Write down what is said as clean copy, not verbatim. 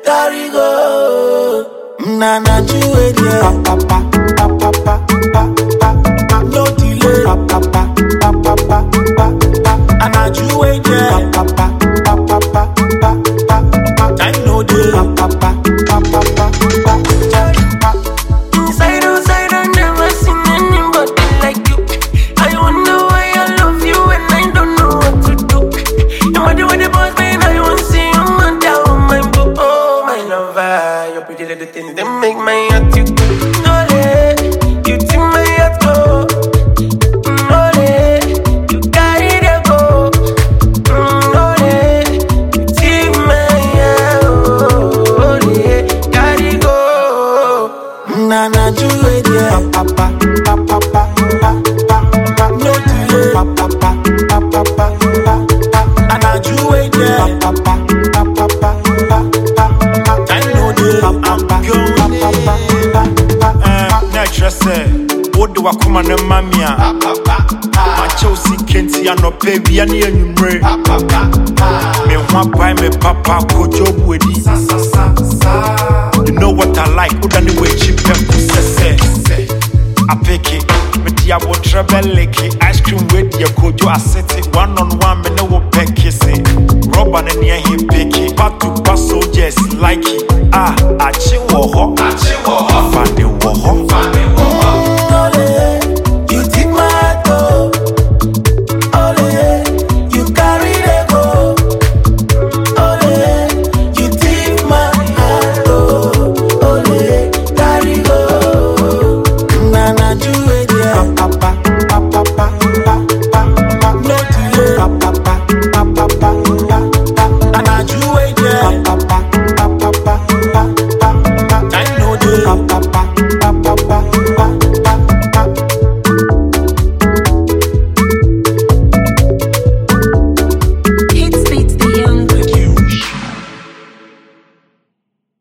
carry go. Nana juwe die, pa pa pa pa pa pa pa pa. No delay, pa pa pa pa pa pa pa pa. Nana juwe die, pa pa pa pa pa pa pa pa. Time no day, pa pa pa pa pa pa pa. Inside outside I never seen anybody like you. I wonder why I love you and I don't know what to do. You are the boss man, I want to see you man down my book. Oh my lover, your pretty little things they make my heart you go. No, you take my heart go. No, you carry the go. No, you take my heart. Oh, carry go. Nana juwe die, pa pa pa pa pa pa pa pa. No delay, pa pa pa pa pa pa pa pa. Nana juwe die, pa pa pa pa pa pa pa pa. Time no day, pa pa pa pa pa pa pa pa. Nature say, what do I come on the mamia? My Chelsea Kenty and no baby and you number. Me one buy me papa ko job with it. You know what I like, who done the way cheap people say. I pick it, but ya will travel like it. Ice cream with your kojo, I set it 1-on-1, me no one peck kissing. Rubber and near him pick it, but to pass so just like it. I chill